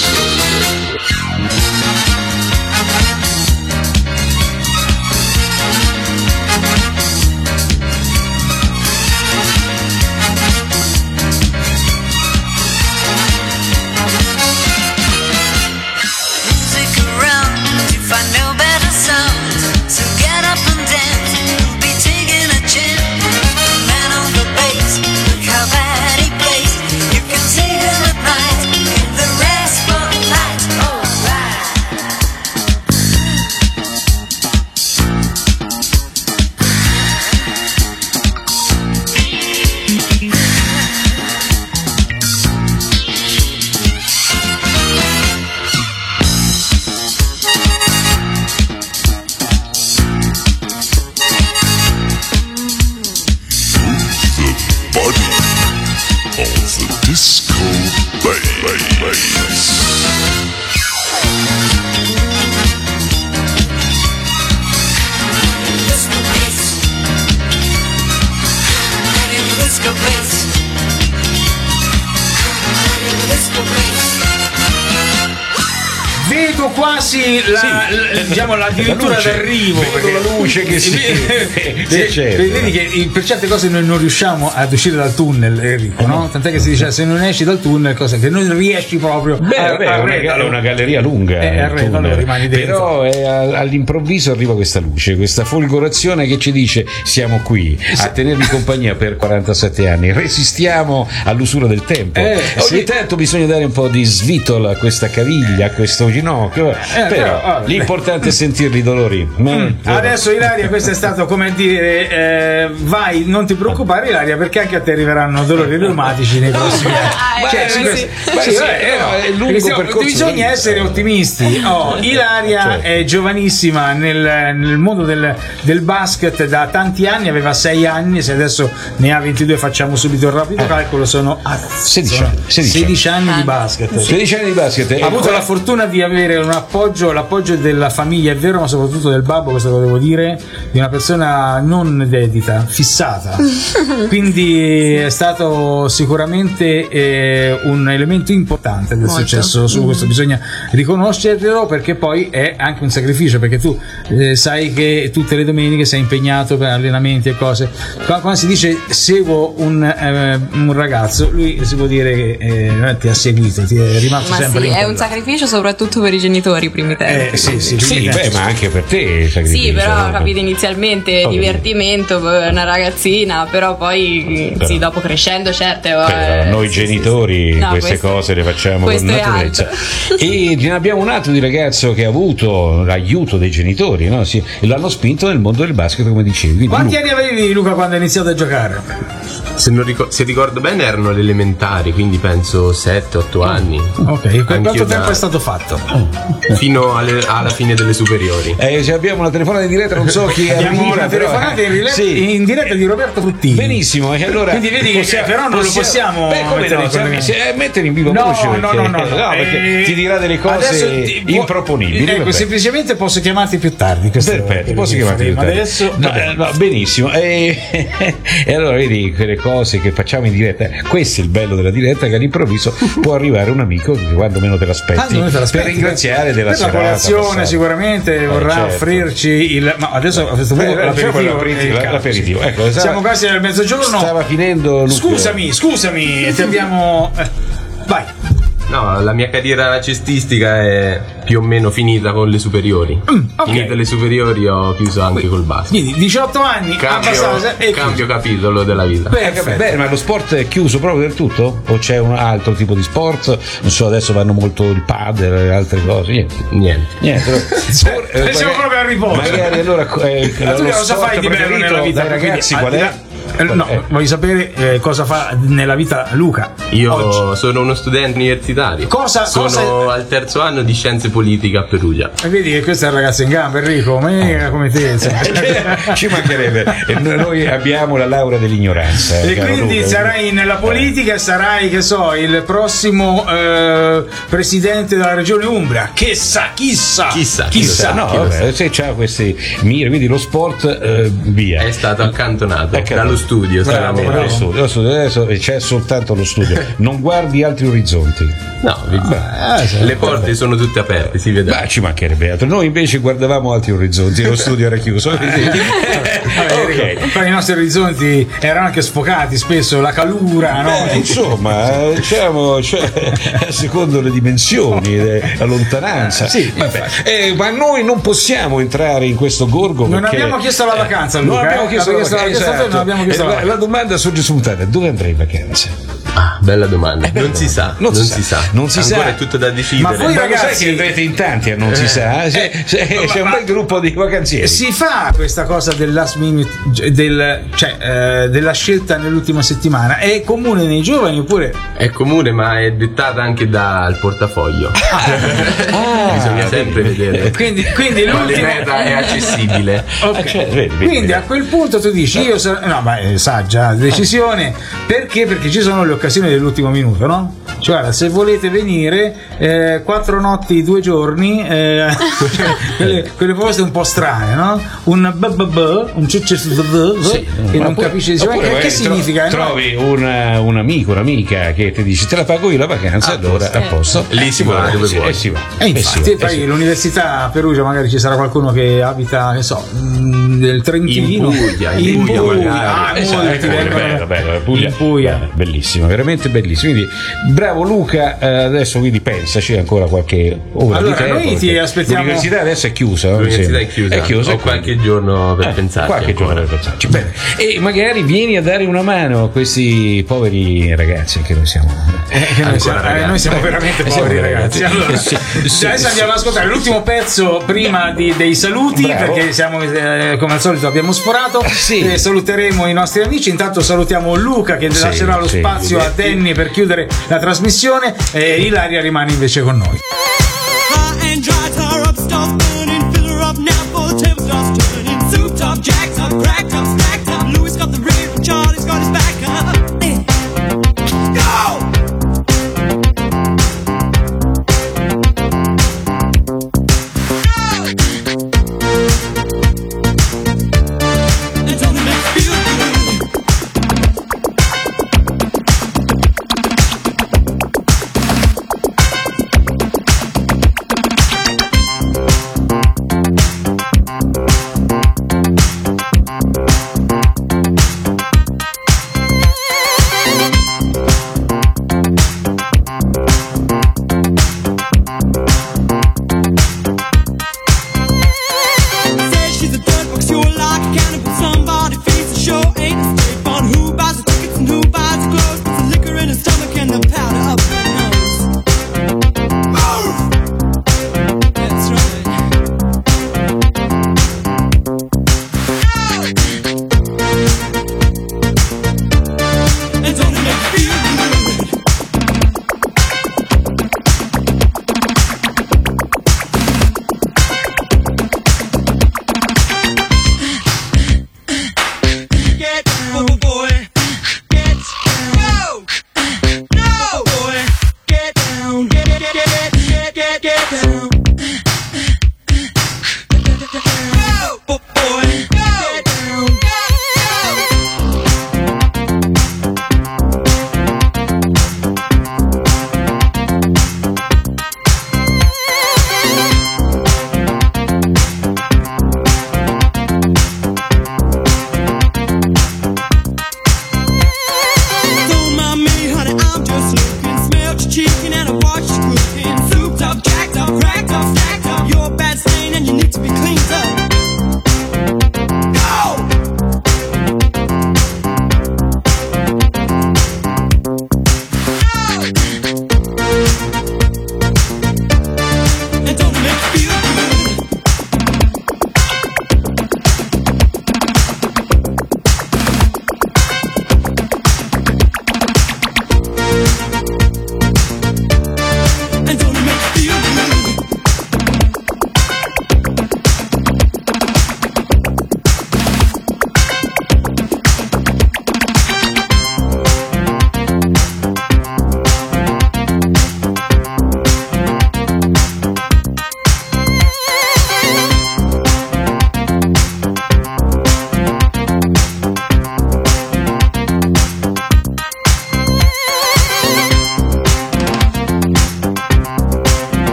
Vedo quasi la, sì, la, diciamo addirittura la d'arrivo, vedo la luce che si sì, certo. Vedi che per certe cose noi non riusciamo ad uscire dal tunnel, Enrico, no? Tant'è che si dice se non esci dal tunnel, cosa che non riesci proprio. Beh, a, vabbè, a una, è una galleria lunga, eh, arredo, allora rimani dentro. Però è, all'improvviso arriva questa luce, questa folgorazione che ci dice siamo qui a tenervi compagnia per quarantasette anni, resistiamo all'usura del tempo. Eh, Ogni sì. tanto bisogna dare un po' di svitolo a questa caviglia, a questo ginocchio, eh, però, però oh, l'importante è sentirli i dolori. Mm. Adesso Ilaria, questo è stato come dire eh, vai, non ti preoccupare Ilaria, perché anche a te arriveranno dolori reumatici nei prossimi anni. Cioè, sì, sì, sì, sì, è lungo stiamo, percorso, bisogna essere ottimisti. Oh, Ilaria certo. è giovanissima nel, nel mondo del, del basket da tanti anni, aveva sei anni, se adesso ne ha ventidue facciamo subito il rapido eh. calcolo, sono ah, sedici, sedici, sedici anni di basket. sedici anni di basket. Ha avuto la fortuna di avere un appoggio, l'appoggio della famiglia, è vero, ma soprattutto del babbo, questo lo devo dire, di una persona non dedita, fissata. Quindi è stato sicuramente eh, un elemento importante del Molto. successo, su questo bisogna riconoscerlo, perché poi è anche un sacrificio, perché tu eh, sai che tutte le domeniche sei impegnato per allenamenti e cose. Quando si dice seguo un, eh, un ragazzo, lui si può dire che eh, ti ha seguito, ti è rimasto ma sempre sì, è un sacrificio soprattutto per i genitori i primi tempi. Eh, sì, sì, sì, beh, ma anche per te sì, però capite, inizialmente oh, divertimento, una ragazzina, però poi però, sì, dopo crescendo certe però, eh, noi sì, genitori sì, sì. No, queste questo, cose le facciamo con naturalezza. E ne abbiamo un altro di ragazzo che ha avuto l'aiuto dei genitori, no? Sì, e l'hanno spinto nel mondo del basket, come dicevi. Quindi quanti Luca. anni avevi, Luca, quando hai iniziato a giocare? Se, non ricordo, se ricordo bene erano le elementari, quindi penso sette otto anni. Ok, quanto tempo da... è stato fatto? Fino alle, alla fine delle superiori. Eh, se abbiamo una telefonata in diretta, non so chi è. Abbiamo una telefonata in, rile- sì. in diretta di Roberto Fruttini. Benissimo, e allora quindi vedi che possiamo, però non possiamo, lo possiamo beh, come mettere, no, come... se, eh, mettere in vivo no, voce, no, no, no, no, no, perché eh, ti dirà delle cose ti, improponibili. Ecco, semplicemente posso chiamarti più tardi. Perfetto, posso chiamarti più tardi. Adesso no, no, benissimo. E, e allora vedi quelle cose che facciamo in diretta. Questo è il bello della diretta, che all'improvviso può arrivare un amico che quando meno te l'aspetti, te l'aspetti per ringraziare della per serata la colazione sicuramente eh, vorrà certo. offrirci il ma adesso a questo punto eh, l'aperitivo, l'aperitivo, l'aperitivo. Ecco, stava, siamo quasi nel mezzogiorno, stava finendo Luca. scusami scusami ti abbiamo eh, vai. No, la mia carriera cestistica è più o meno finita con le superiori. Mm, okay. Finite le superiori ho chiuso anche col basket. Quindi diciotto anni, cambio, e cambio capitolo della vita. Beh, beh, ma lo sport è chiuso proprio del tutto? O c'è un altro tipo di sport? Non so, adesso vanno molto il padel e altre cose. Niente. Niente. Niente. eh, siamo proprio a riposo. Magari allora eh, ma tu cosa fai di bello nella vita, ragazzi? Qual è? No, eh. voglio sapere eh, cosa fa nella vita Luca. Io oggi. sono uno studente universitario. Cosa? Sono cosa... al terzo anno di scienze politiche a Perugia. E vedi che questo è il ragazzo in gamba, Enrico, mega come te. Ci mancherebbe. Noi abbiamo la laurea dell'ignoranza. E quindi Luca. Sarai nella politica e sarai, che so, il prossimo eh, presidente della regione Umbria. Chissà, chissà, chissà, chissà. chissà. No, vabbè, se c'ha questi mire, quindi lo sport eh, via. È stato accantonato dallo studio studio. Bravo, bravo. Lo studio, lo studio. Adesso c'è soltanto lo studio. Non guardi altri orizzonti. No, ah, le porte sono tutte aperte, si vede. Ma ci mancherebbe altro. Noi invece guardavamo altri orizzonti, lo studio era chiuso. Okay. Poi i nostri orizzonti erano anche sfocati, spesso la calura, no? Beh, insomma, diciamo, cioè, secondo le dimensioni, la lontananza. Sì, eh, ma noi non possiamo entrare in questo gorgo. Non perché, abbiamo chiesto la vacanza, Luca. Non abbiamo eh? chiesto, la vacanza, chiesto esatto. non abbiamo chiesto eh, la, la, la domanda sorge spontanea: dove andrei in vacanza? Ah, bella domanda. Eh, non, si sa, non, non si, si sa, sa, non si ancora sa. È tutto da decidere. Ma voi ma ragazzi sai che andrete in tanti a non eh, si sa? C'è, eh, c'è, ma, c'è un bel gruppo di vacanzieri. Si fa questa cosa del last minute, del, cioè eh, della scelta nell'ultima settimana? È comune nei giovani oppure? È comune, ma è dettata anche dal portafoglio. Ah, bisogna sempre vedere. Quindi, quindi quale meta è accessibile. Okay. Ah, cioè, vedi, vedi, quindi vedi. a quel punto tu dici io so, no ma è saggia decisione, perché perché ci sono le occasioni dell'ultimo minuto, no? Cioè guarda, se volete venire eh, quattro notti due giorni eh, quelle, quelle cose un po' strane, no? Un b b b un c c sì, che non oppure, capisce dice, oppure, che, che significa trovi no? una, un amico un'amica che ti dice te la pago io la vacanza, ah, allora a posto lì si va dove vuoi e si va e infatti e poi si l'università a Perugia magari ci sarà qualcuno che abita che so del Trentino in Puglia in, in Puglia, Puglia magari. Ah, esatto, molti bello, bello, bello, Puglia, Puglia. Bellissimo, veramente bellissimo. Quindi bravo Luca, eh, adesso quindi pensaci ancora qualche ora allora di tempo, noi ti aspettiamo. L'università adesso è chiusa, l'università è chiusa, è chiusa ho qualche giorno per eh, pensarci qualche ancora. giorno per pensarci. Bene. E magari vieni a dare una mano a questi poveri ragazzi che noi siamo eh, che noi, siamo, eh, noi siamo veramente eh, poveri siamo ragazzi, ragazzi. Allora, sì, sì, adesso sì. Andiamo ad ascoltare l'ultimo pezzo prima di, dei saluti. Bravo. Perché siamo eh, come al solito abbiamo sforato sì. eh, saluteremo i nostri amici, intanto salutiamo Luca che sì, lascerà lo sì, spazio sì. a Danny per chiudere la trasmissione e Ilaria rimane invece con noi.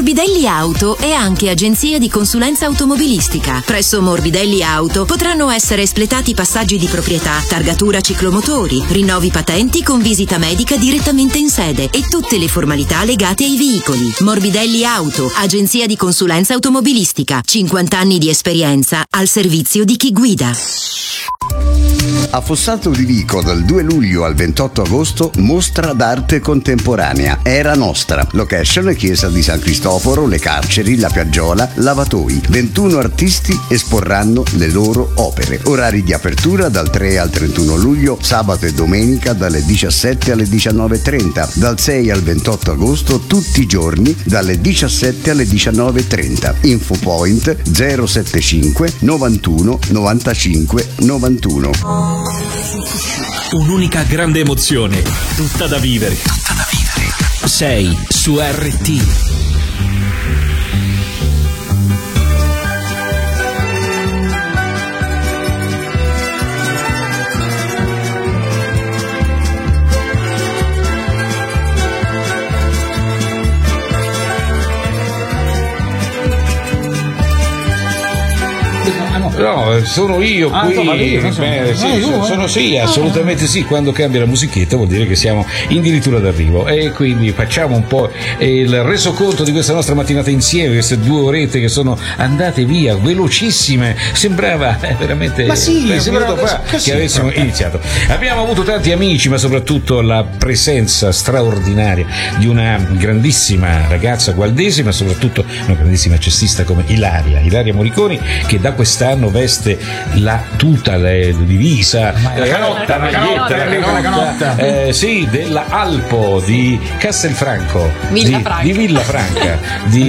Morbidelli Auto è anche agenzia di consulenza automobilistica. Presso Morbidelli Auto potranno essere espletati passaggi di proprietà, targatura ciclomotori, rinnovi patenti con visita medica direttamente in sede e tutte le formalità legate ai veicoli. Morbidelli Auto, agenzia di consulenza automobilistica. cinquanta anni di esperienza al servizio di chi guida. A Fossalto di Vico dal due luglio al ventotto agosto mostra d'arte contemporanea Era Nostra. Location chiesa di San Cristoforo, le carceri, la piaggiola, lavatoi. ventuno artisti esporranno le loro opere. Orari di apertura dal tre al trentuno luglio, sabato e domenica dalle diciassette alle diciannove e trenta. Dal sei al ventotto agosto tutti i giorni dalle diciassette alle diciannove e trenta. Infopoint zero settantacinque novantuno novantacinque novantuno. Un'unica grande emozione, tutta da vivere. Tutta da vivere. Sei su R T. No, sono io qui. Ah, insomma, io, insomma, Beh, sì, io, sono, sono sì, assolutamente sì. Quando cambia la musichetta vuol dire che siamo addirittura d'arrivo. E quindi facciamo un po' il resoconto di questa nostra mattinata insieme, queste due orette che sono andate via velocissime. Sembrava eh, veramente ma sì, eh, sembrava qua che, che avessimo iniziato. Abbiamo avuto tanti amici, ma soprattutto la presenza straordinaria di una grandissima ragazza gualdese, ma soprattutto una grandissima cestista come Ilaria, Ilaria Moriconi, che da quest'anno veste la tuta, la divisa, la canotta, la maglietta, la canotta, la canotta. Eh, sì, della Alpo di Castelfranco, Villa di, Franca, di Villa Franca, di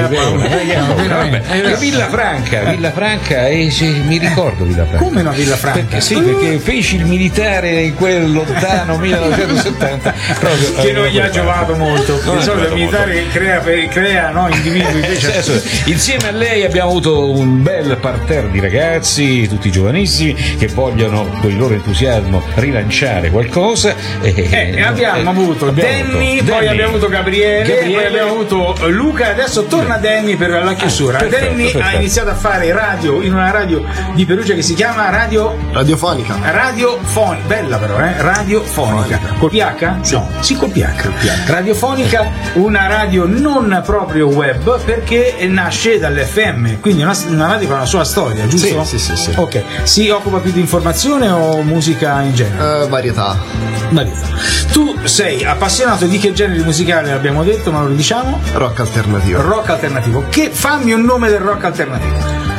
Villa Franca, Villa Franca, e cioè, mi ricordo Villa Franca. Come no Villa Franca? Perché, sì, perché feci il militare in quel lontano millenovecentosettanta, proprio, che non gli ha giovato molto. Di solito il militare crea, crea no, individui invece. Insieme a lei abbiamo avuto un bel parterre di ragazzi, tutti giovanissimi, che vogliono con il loro entusiasmo rilanciare qualcosa. E, eh, e abbiamo eh, avuto abbiamo Danny, avuto, poi Danny. abbiamo avuto Gabriele, Gabriele, poi abbiamo avuto Luca, adesso torna Danny per la chiusura. Ah, perfetto, Danny perfetto. ha iniziato a fare radio in una radio di Perugia che si chiama Radio Radiofonica. Radiofonica, bella però, eh? Radiofonica. Fonica. Col P H? Sì. No, sì, col P H. Radiofonica, una radio non proprio web perché nasce dall'F M, quindi una, una radio con la sua storia, giusto? Sì, sì, sì, sì. Ok. Si occupa più di informazione o musica in genere? Uh, varietà. Varietà. Tu sei appassionato di che genere musicale, abbiamo detto, ma lo diciamo? Rock alternativo. Rock alternativo. Che fammi un nome del rock alternativo.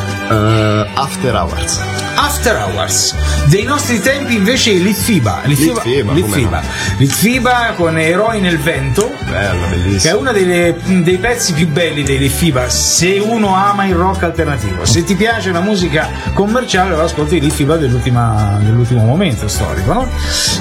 Uh, After Hours. After Hours. Dei nostri tempi invece Litfiba. Litfiba, Litfiba, Litfiba. No. Litfiba con Eroi nel vento. Bella, bellissima. Che è uno dei, dei pezzi più belli dei Litfiba. Se uno ama il rock alternativo, se ti piace la musica commerciale, allora ascolti Litfiba dell'ultima, dell'ultimo momento storico, no?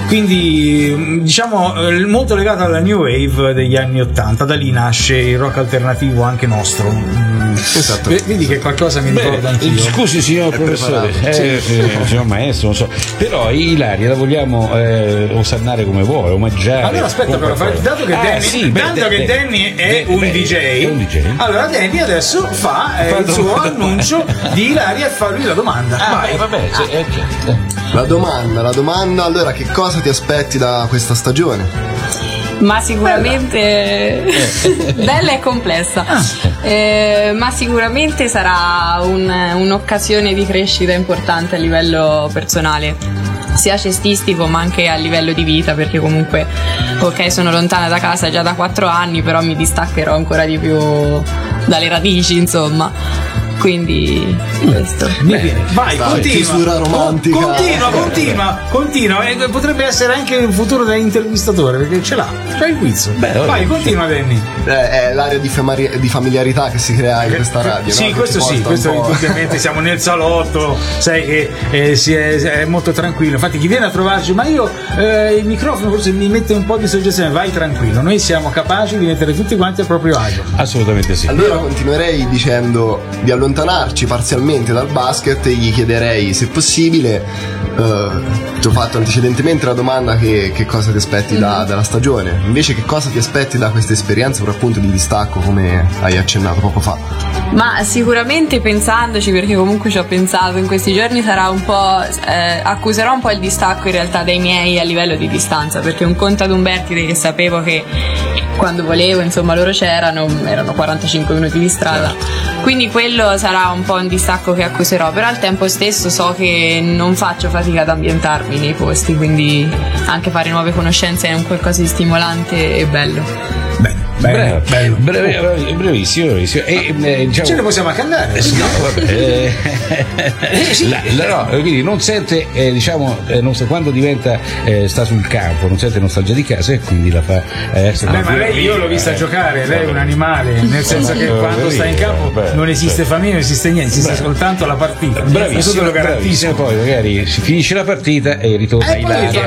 Quindi diciamo molto legato alla new wave degli anni ottanta. Da lì nasce il rock alternativo anche nostro. Esatto. Vedi che qualcosa mi ricorda anch'io. Scusi signor è professore, eh, sì. eh, signor maestro, non so. Però Ilaria la vogliamo eh, osannare come vuole, omaggiare. Allora aspetta però, dato che, ah, Danny, sì, dato beh, che Danny è, beh, un, beh, D J, è un D J, allora Danny adesso fa eh, il suo annuncio di Ilaria e fa lui la domanda. Ah, vai, vabbè, cioè, eh, okay. La domanda, la domanda, allora che cosa ti aspetti da questa stagione? Ma sicuramente bella, bella e complessa, ah. eh, ma sicuramente sarà un, un'occasione di crescita importante a livello personale, sia cestistico ma anche a livello di vita, perché comunque ok, sono lontana da casa già da quattro anni, però mi distaccherò ancora di più dalle radici, insomma. Quindi questo. Beh, vai, Dai, continua. Chiusura romantica. Continua, continua, continua. E potrebbe essere anche il futuro dell'intervistatore, perché ce l'ha. C'è il quiz. Beh, vai, continua, Danny. Eh, è l'area di, famari- di familiarità che si crea in questa radio. Sì, no? questo sì, questo ovviamente siamo nel salotto, sai che eh, si è, è molto tranquillo. Infatti chi viene a trovarci, ma io eh, il microfono forse mi mette un po' di soggezione, vai tranquillo, noi siamo capaci di mettere tutti quanti al proprio agio. Assolutamente sì. Allora continuerei dicendo di allontanarci parzialmente dal basket e gli chiederei se possibile uh, ti ho fatto antecedentemente la domanda che, che cosa ti aspetti mm. da, dalla stagione, invece che cosa ti aspetti da questa esperienza per appunto di distacco, come hai accennato poco fa? Ma sicuramente pensandoci, perché comunque ci ho pensato in questi giorni, sarà un po' eh, accuserò un po' il distacco in realtà dai miei a livello di distanza, perché un conto ad Umbertide che sapevo che quando volevo insomma loro c'erano, erano quarantacinque minuti di strada, quindi quello sarà un po' un distacco che accuserò, però al tempo stesso so che non faccio fatica ad ambientarmi nei posti, quindi anche fare nuove conoscenze è un qualcosa di stimolante e bello. Bello, bello, bello. Brevissimo, brevissimo. E, eh, diciamo, ce ne possiamo anche andare. Eh, no, vabbè, eh, eh, sì. la, la, no, quindi non sente, eh, diciamo, eh, non so, quando diventa, eh, sta sul campo, non sente nostalgia di casa e quindi la fa. Eh, Beh, ma lei, io l'ho vista eh, giocare, lei è un animale, nel senso che quando sta in campo vabbè, non esiste famiglia, non esiste niente, esiste bravo. soltanto la partita. Bravissimo, lo bravissimo. Poi magari si finisce la partita e ritorna eh, Ilaria.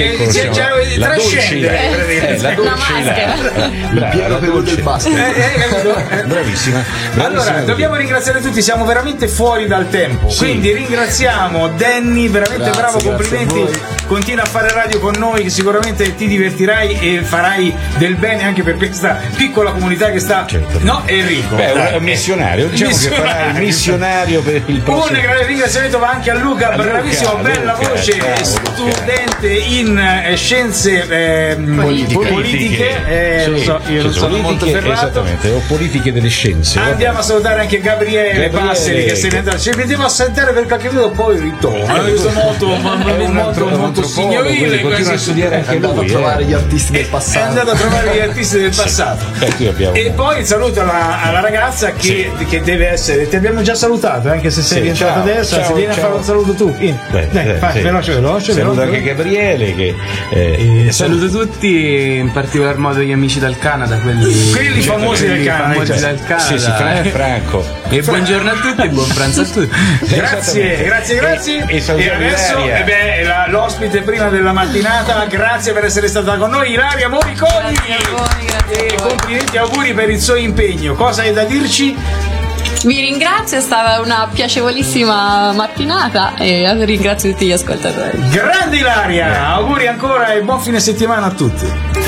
La dolce Ilaria. La dolce Ilaria. Quello del basket. Eh, eh, bravissima, bravissima. Allora, dobbiamo ringraziare tutti, siamo veramente fuori dal tempo. Sì. Quindi ringraziamo Danny, veramente grazie, bravo, complimenti. A continua a fare radio con noi, che sicuramente ti divertirai e farai del bene anche per questa piccola comunità che sta. Certo. No, Enrico. Beh, è un missionario, diciamo missionario. Che farà il missionario per il prossimo. Un grande ringraziamento va anche a Luca, a bravissimo, Luca, bella Luca, voce, bravo, studente Luca. in eh, scienze eh, politiche. politiche. Eh, sì, lo so, io non sono molto ferrato. Esattamente, o politiche delle scienze. Andiamo a salutare anche Gabriele, Gabriele Passeri che se ne andrà. Ci vediamo a sentire per qualche minuto, poi ritorno. Io sono molto, molto, molto signorile. Continua a studiare anche lui. È andato a trovare gli artisti del passato. È andato a trovare gli artisti del passato. E poi il saluto alla, alla ragazza che, sì. che deve essere. Ti abbiamo già salutato, anche se sei sì, rientrato adesso. Ciao, se vieni ciao. a fare un saluto tu. Vieni. Beh, Dai, eh, fai, sì. veloce, veloce. Saluto veloce. anche Gabriele. Che, eh, eh, saluto tutti, in particolar modo gli amici dal Canada, quelli, quelli famosi del Canada. Famosi cioè. del Canada. Sì, sì, Franco. Franco. E Fra- buongiorno a tutti e buon pranzo a tutti. Grazie, grazie, grazie. E, e, e adesso eh beh, la, l'ospite prima della mattinata, grazie per essere stata con noi, Ilaria Moriconi. Grazie a voi, grazie e a voi. Complimenti e auguri per il suo impegno. Cosa hai da dirci? Vi ringrazio, è stata una piacevolissima mattinata e ringrazio tutti gli ascoltatori. Grande Ilaria, auguri ancora e buon fine settimana a tutti.